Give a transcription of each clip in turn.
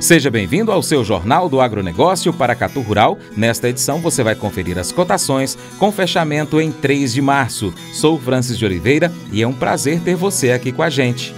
Seja bem-vindo ao seu Jornal do Agronegócio Paracatu Rural. Nesta edição você vai conferir as cotações com fechamento em 3 de março. Sou Francis de Oliveira e é um prazer ter você aqui com a gente.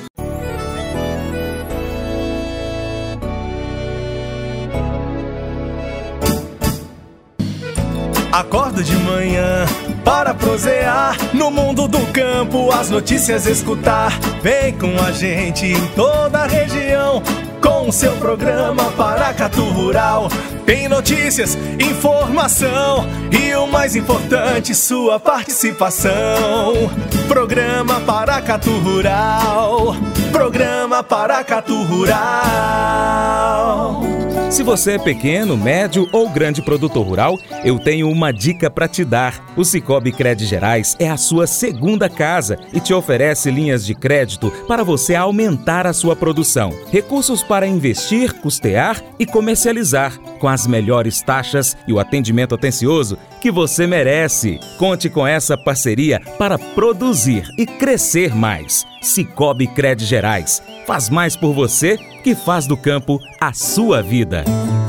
Acordo de manhã para prosear no mundo do campo, as notícias escutar. Vem com a gente em toda a região com o seu programa Paracatu Rural. Tem notícias, informação e o mais importante, sua participação. Programa Paracatu Rural. Programa Paracatu Rural. Se você é pequeno, médio ou grande produtor rural, eu tenho uma dica para te dar. O Sicoob Cred Gerais é a sua segunda casa e te oferece linhas de crédito para você aumentar a sua produção. Recursos para investir, custear e comercializar, com as melhores taxas e o atendimento atencioso que você merece. Conte com essa parceria para produzir e crescer mais. Sicoob Cred Gerais. Faz mais por você que faz do campo a sua vida.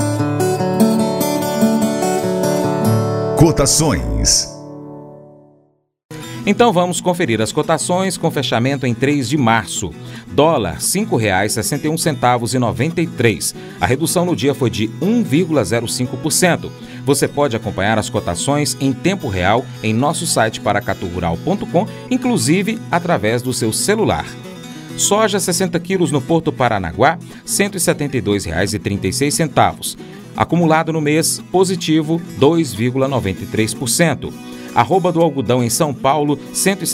Cotações. Então vamos conferir as cotações com fechamento em 3 de março. Dólar, R$ 5,61,93. A redução no dia foi de 1,05%. Você pode acompanhar as cotações em tempo real em nosso site paracaturural.com, inclusive através do seu celular. Soja 60 quilos no Porto Paranaguá, R$ 172,36. Acumulado no mês, positivo 2,93%. Arroba do algodão em São Paulo, R$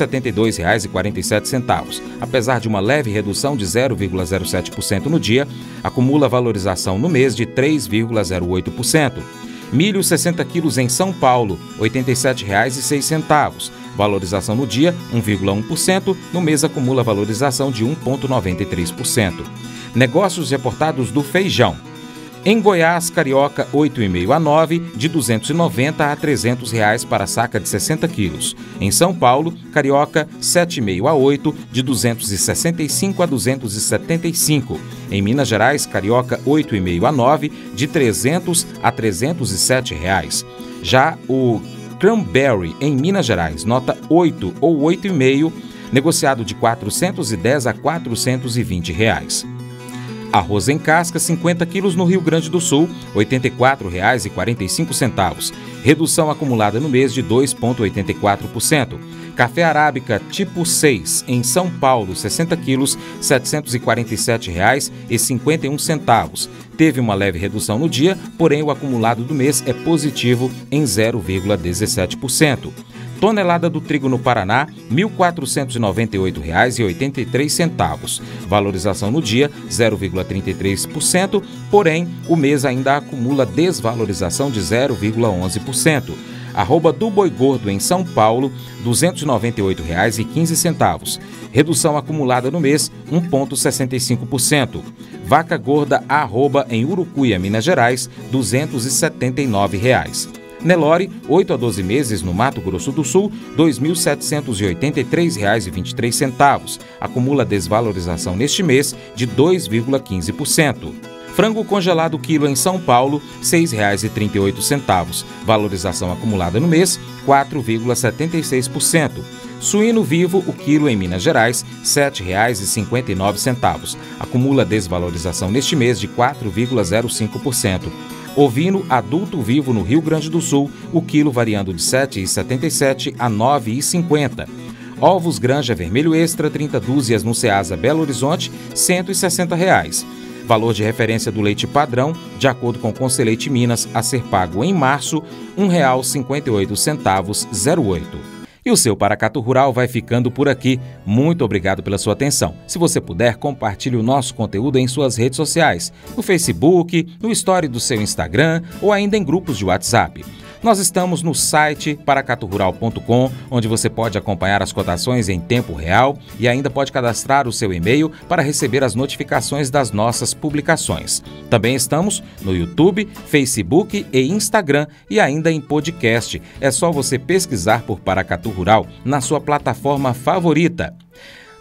172,47. Apesar de uma leve redução de 0,07% no dia, acumula valorização no mês de 3,08%. Milho 60 quilos em São Paulo, R$ 87,06. Valorização no dia, 1,1%. No mês acumula valorização de 1,93%. Negócios reportados do feijão. Em Goiás, carioca 8,5 a 9, de R$ 290 a R$ 300 para a saca de 60 quilos. Em São Paulo, carioca 7,5 a 8, de R$ 265 a R$ 275. Em Minas Gerais, carioca 8,5 a 9, de R$ 300 a R$ 307. Já o cranberry em Minas Gerais, nota 8 ou 8,5, negociado de R$ 410 a R$ 420. Arroz em casca, 50 quilos no Rio Grande do Sul, R$ 84,45. Redução acumulada no mês de 2,84%. Café arábica tipo 6 em São Paulo, 60 quilos, R$ 747,51. Teve uma leve redução no dia, porém o acumulado do mês é positivo em 0,17%. Tonelada do trigo no Paraná, R$ 1.498,83. Valorização no dia, 0,33%, porém, o mês ainda acumula desvalorização de 0,11%. Arroba do boi gordo em São Paulo, R$ 298,15. Redução acumulada no mês, 1,65%. Vaca gorda arroba em Urucuia, Minas Gerais, R$ 279. Nelore, 8 a 12 meses no Mato Grosso do Sul, R$ 2.783,23. Acumula desvalorização neste mês de 2,15%. Frango congelado quilo em São Paulo, R$ 6,38. Valorização acumulada no mês, 4,76%. Suíno vivo, o quilo em Minas Gerais, R$ 7,59. Acumula desvalorização neste mês de 4,05%. Ovino adulto vivo no Rio Grande do Sul, o quilo variando de R$ 7,77 a R$ 9,50. Ovos Granja Vermelho Extra, 30 dúzias no Ceasa Belo Horizonte, R$ 160. Valor de referência do leite padrão, de acordo com o Conselheite Minas, a ser pago em março, R$ 1,58,08. E o seu Paracatu Rural vai ficando por aqui. Muito obrigado pela sua atenção. Se você puder, compartilhe o nosso conteúdo em suas redes sociais, no Facebook, no story do seu Instagram ou ainda em grupos de WhatsApp. Nós estamos no site paracaturural.com, onde você pode acompanhar as cotações em tempo real e ainda pode cadastrar o seu e-mail para receber as notificações das nossas publicações. Também estamos no YouTube, Facebook e Instagram e ainda em podcast. É só você pesquisar por Paracatu Rural na sua plataforma favorita.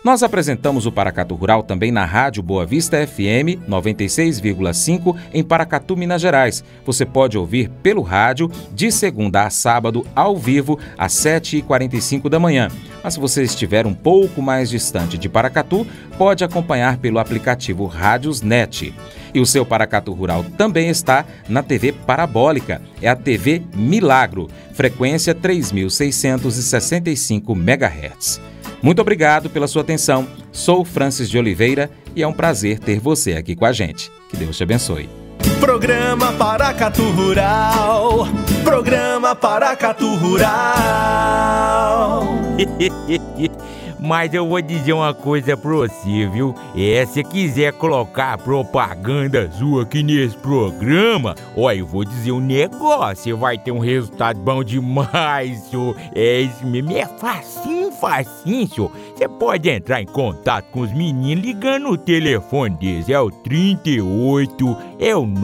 Nós apresentamos o Paracatu Rural também na Rádio Boa Vista FM 96,5 em Paracatu, Minas Gerais. Você pode ouvir pelo rádio de segunda a sábado, ao vivo, às 7h45 da manhã. Mas se você estiver um pouco mais distante de Paracatu, pode acompanhar pelo aplicativo Rádiosnet. E o seu Paracatu Rural também está na TV Parabólica, é a TV Milagro, frequência 3.665 MHz. Muito obrigado pela sua atenção. Sou Francis de Oliveira e é um prazer ter você aqui com a gente. Que Deus te abençoe. Programa Paracatu Rural. Programa Paracatu Rural. Mas eu vou dizer uma coisa pra você, viu? Se quiser colocar propaganda sua aqui nesse programa, eu vou dizer um negócio, você vai ter um resultado bom demais, senhor. Isso mesmo, é facinho, senhor. Você pode entrar em contato com os meninos ligando o telefone deles, é o 38, é o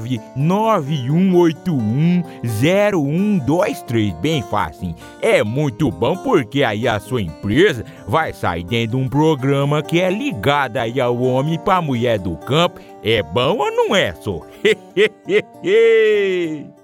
991810123, bem facinho. É muito bom porque aí a sua empresa vai sair dentro de um programa que é ligado aí ao homem pra mulher do campo. É bom ou não é, só?